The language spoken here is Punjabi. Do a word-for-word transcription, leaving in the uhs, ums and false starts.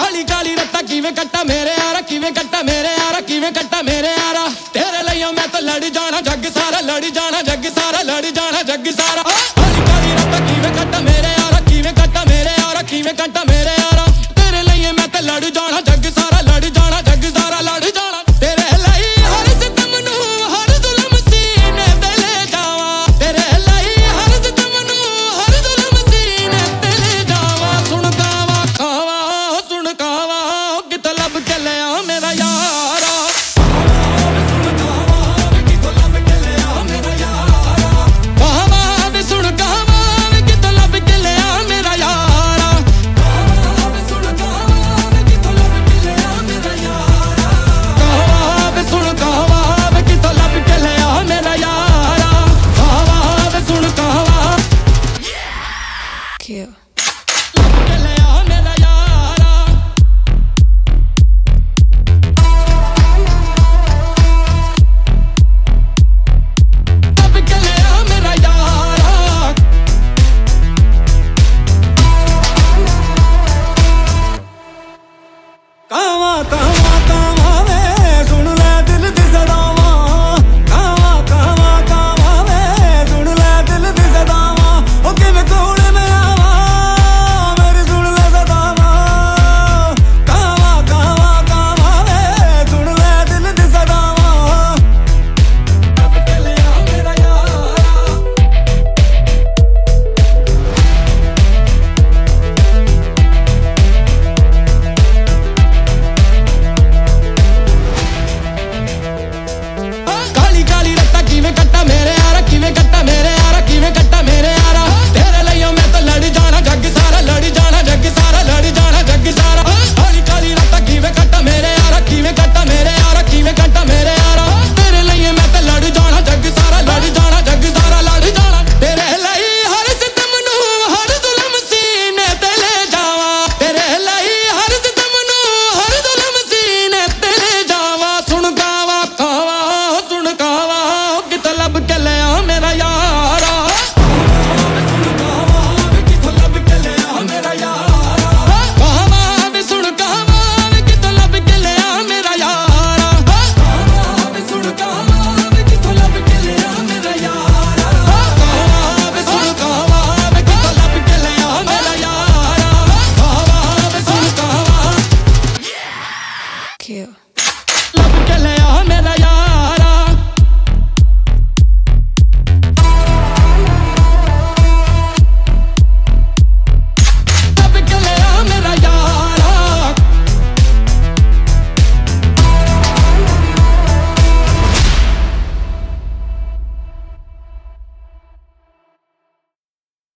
ਕਾਲੀ ਕਾਲੀ ਰੱਤਾ ਕਿਵੇਂ ਕੱਟਾ ਮੇਰੇ ਯਾਰਾ ਕਿਵੇਂ ਕੱਟਾ ਮੇਰੇ ਯਾਰਾ ਕਿਵੇਂ ਕੱਟਾ ਮੇਰੇ ਯਾਰਾ ਤੇਰੇ ਲਈ ਮੈਂ ਤਾਂ ਲੜ ਜਾਣਾ ਜੱਗ ਸਾਰਾ ਲੜ ਜਾਣਾ ਜੱਗ ਸਾਰਾ ਲੜ ਜਾਣਾ ਜੱਗ ਸਾਰਾ ਕਾਲੀ ਕਾਲੀ ਰੱਤਾ ਕਿਵੇਂ ਕੱਟਾ ਮੇਰੇ ਯਾਰਾ ਕਿਵੇਂ ਕੱਟਾ ਮੇਰੇ ਯਾਰਾ ਕਿਵੇਂ ਕੱਟਾ ਮੇਰੇ ਯਾਰਾ ਤੇਰੇ ਲਈ ਮੈਂ ਤਾਂ ਲੜ ਜਾਣਾ ਜੱਗ ਸਾਰਾ ਲੜ ਜਾਣਾ ਜੱਗ ਸਾਰਾ ਲੜ ਜਾਣਾ ਤੇਰੇ ਲਈ ਹਰ ਸਿਤਮ ਨੂੰ ਹਰ ਜ਼ੁਲਮ ਸੀਨੇ ਤੇ ਲੈ ਜਾਵਾਂ ਤੇਰੇ ਲਈ ਹਰ ਸਿਤਮ ਨੂੰ ਹਰ ਜ਼ੁਲਮ ਸੀਨੇ ਤੇ ਲੈ ਜਾਵਾਂ ਸੁਣ ਕਾਵਾ ਖਾਵਾ ਸੁਣ ਕਾਵਾ ਕਿਤੇ ਲੱਭ ਕੇ ਲਿਆ ਮੇਰਾ ਯਾਰਾ ਸੁਣ ਕਾਵਾ ਕਿਤੇ ਲੱਭ ਕੇ ਲਿਆ ਮੇਰਾ ਯਾਰਾ ਕਾਵਾ ਵੇ ਸੁਣ ਕਾਵਾ ਕਿਤੇ ਲੱਭ ਕੇ ਲਿਆ ਮੇਰਾ ਯਾਰਾ ਕਾਵਾ ਸੁਣ ਕਾਵਾ ਕਿਤੇ ਲੱਭ ਕੇ ਲਿਆ ਮੇਰਾ ਯਾਰਾ ਕਾਵਾ ਸੁਣ ਕਾਵਾ ਕਿਤੇ ਲੱਭ ਕੇ ਲਿਆ ਮੇਰਾ ਯਾਰਾ ਕਾਵਾ ਸੁਣ ਕਾਵਾ Kill.